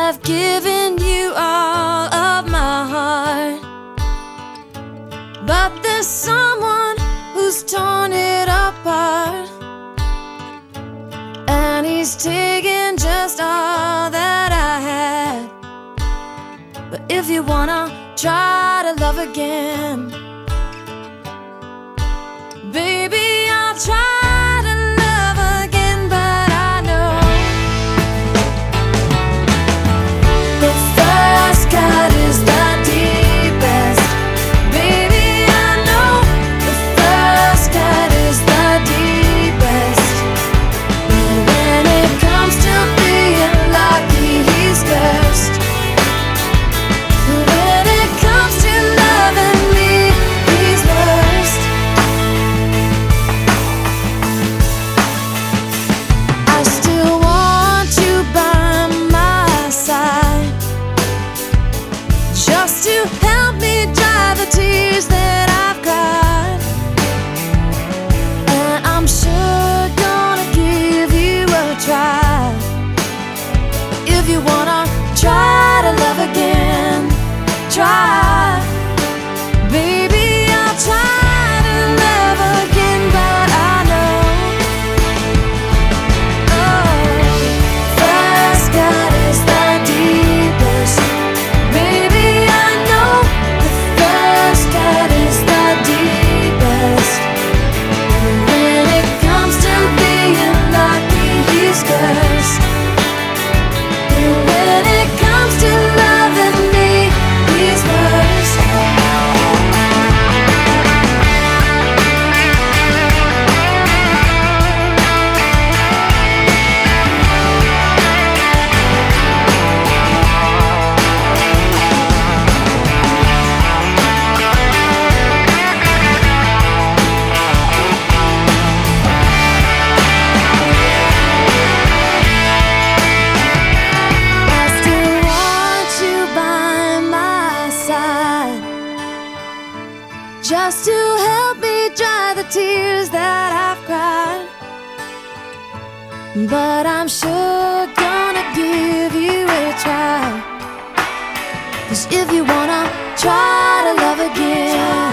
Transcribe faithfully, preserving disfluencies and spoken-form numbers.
I've given you all of my heart, but there's someone who's torn it apart, and he's taken just all that I had. But if you wanna try to love again, baby, I'll try to love again. But I know the first cut is the deepest. Baby, I know the first cut is the deepest. But when it comes to being lucky, he's cursed. When it comes to loving me, he's worst. I still want you by my side, just to help me dry the tears that I've cried. And I'm sure gonna give you a try. If you wanna try to love again, try. Baby, I'll try to love again. But I know, oh, first cut is the deepest. Baby, I know the first cut is the deepest. When it comes to being lucky, he's cursed. When it comes to loving me, he's worst. I still want you by my side, just to help me dry the tears that I've cried. But I'm sure gonna give you a try. 'Cause if you wanna try to love again,